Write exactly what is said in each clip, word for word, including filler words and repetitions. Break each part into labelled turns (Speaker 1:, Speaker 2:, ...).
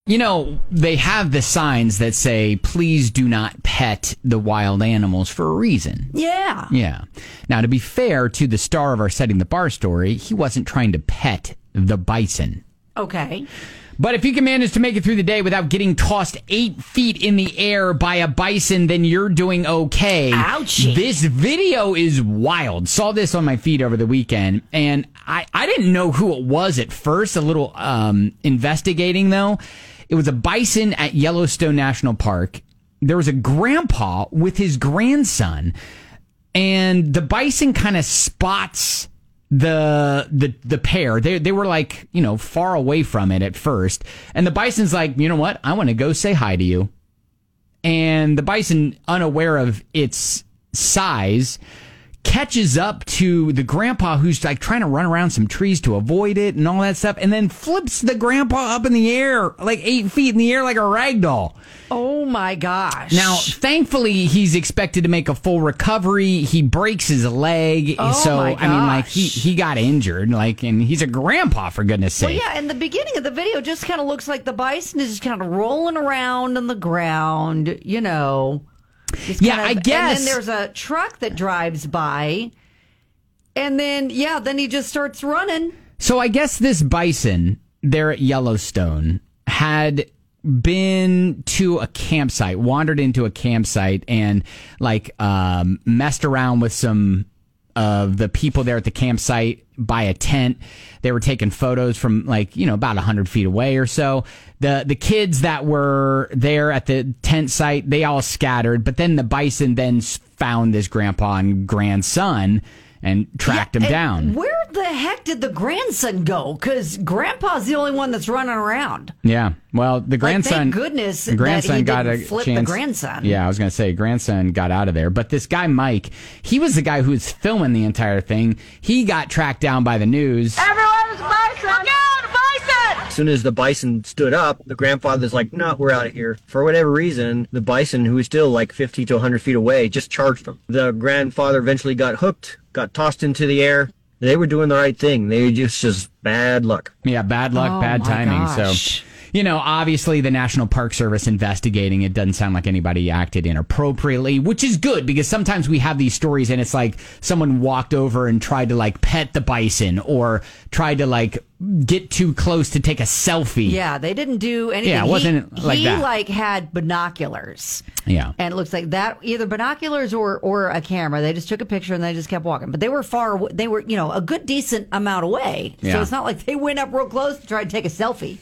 Speaker 1: You know, they have the signs that say, please do not pet the wild animals for a reason.
Speaker 2: Yeah.
Speaker 1: Yeah. Now, to be fair to the star of our Setting the Bar story, he wasn't trying to pet the bison.
Speaker 2: Okay.
Speaker 1: But if you can manage to make it through the day without getting tossed eight feet in the air by a bison, then you're doing okay.
Speaker 2: Ouchie.
Speaker 1: This video is wild. Saw this on my feed over the weekend, and I, I didn't know who it was at first. A little um, investigating, though. It was a bison at Yellowstone National Park. There was a grandpa with his grandson, and the bison kind of spots the the the pair. They they were like, you know, far away from it at first. And the bison's like, you know what? I want to go say hi to you. And the bison, unaware of its size, catches up to the grandpa who's like trying to run around some trees to avoid it and all that stuff, and then flips the grandpa up in the air, like eight feet in the air like a rag doll.
Speaker 2: Oh my gosh.
Speaker 1: Now, thankfully, he's expected to make a full recovery. He breaks his leg.
Speaker 2: Oh
Speaker 1: so,
Speaker 2: my
Speaker 1: I mean, like, he,
Speaker 2: gosh.
Speaker 1: he got injured, like, and he's a grandpa, for goodness
Speaker 2: Well,
Speaker 1: sake.
Speaker 2: yeah, and the beginning of the video just kind of looks like the bison is just kind of rolling around on the ground, you know. Just
Speaker 1: Yeah,
Speaker 2: kind of,
Speaker 1: I guess.
Speaker 2: And then there's a truck that drives by, and then, yeah, then he just starts running.
Speaker 1: So I guess this bison there at Yellowstone had been to a campsite, wandered into a campsite, and like um, messed around with some of the people there at the campsite by a tent. They were taking photos from like, you know, about one hundred feet away or so. The the kids that were there at the tent site, they all scattered, but then the bison then found this grandpa and grandson and tracked
Speaker 2: Yeah,
Speaker 1: him
Speaker 2: and
Speaker 1: down.
Speaker 2: Where the heck did the grandson go? Because Grandpa's the only one that's running around.
Speaker 1: Yeah. Well, the grandson.
Speaker 2: Like, thank goodness
Speaker 1: the grandson
Speaker 2: that he
Speaker 1: got
Speaker 2: didn't
Speaker 1: a
Speaker 2: flip
Speaker 1: chance.
Speaker 2: the grandson.
Speaker 1: Yeah, I was going to say grandson got out of there, but this guy Mike, he was the guy who was filming the entire thing. He got tracked down by the news.
Speaker 3: Everyone's bison! Look out, bison!
Speaker 4: As soon as the bison stood up, the grandfather's like, no, we're out of here. For whatever reason, the bison, who was still like fifty to one hundred feet away, just charged him. The grandfather eventually got hooked, got tossed into the air. They were doing the right thing. They just, just bad luck.
Speaker 1: Yeah, bad luck,
Speaker 2: Oh,
Speaker 1: bad
Speaker 2: my
Speaker 1: timing.
Speaker 2: gosh.
Speaker 1: So, you know, obviously the National Park Service investigating. It doesn't sound like anybody acted inappropriately, which is good because sometimes we have these stories and it's like someone walked over and tried to like pet the bison or tried to like get too close to take a selfie.
Speaker 2: Yeah, they didn't do anything.
Speaker 1: Yeah, it wasn't
Speaker 2: he,
Speaker 1: like
Speaker 2: he,
Speaker 1: that.
Speaker 2: like had binoculars.
Speaker 1: Yeah.
Speaker 2: And it looks like that, either binoculars or, or a camera. They just took a picture and they just kept walking. But they were far, aw- they were, you know, a good decent amount away. So
Speaker 1: Yeah.
Speaker 2: it's not like they went up real close to try to take a selfie.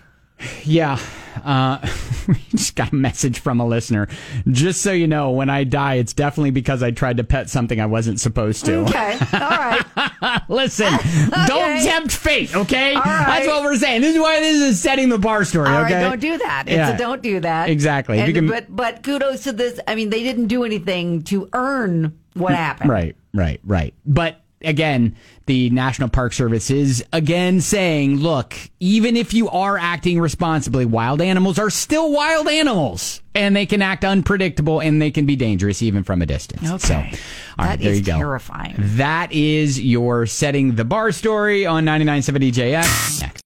Speaker 1: Yeah. Uh, we just got a message from a listener. Just so you know, when I die, it's definitely because I tried to pet something I wasn't supposed to.
Speaker 2: Okay. All right.
Speaker 1: Listen, don't tempt fate, okay?
Speaker 2: All right.
Speaker 1: That's what we're saying. This is why this is Setting the Bar story,
Speaker 2: All
Speaker 1: okay?
Speaker 2: right, don't do that. It's
Speaker 1: Yeah.
Speaker 2: a don't do that.
Speaker 1: Exactly. If
Speaker 2: And,
Speaker 1: you can-
Speaker 2: but but kudos to this. I mean, they didn't do anything to earn what happened.
Speaker 1: Right, right, right. But again, the National Park Service is again saying, look, even if you are acting responsibly, wild animals are still wild animals. And they can act unpredictable and they can be dangerous even from a distance.
Speaker 2: Okay.
Speaker 1: So, all right,
Speaker 2: That
Speaker 1: there
Speaker 2: is
Speaker 1: you go.
Speaker 2: terrifying.
Speaker 1: That is your Setting the Bar story on ninety-nine point seven D J X. Next.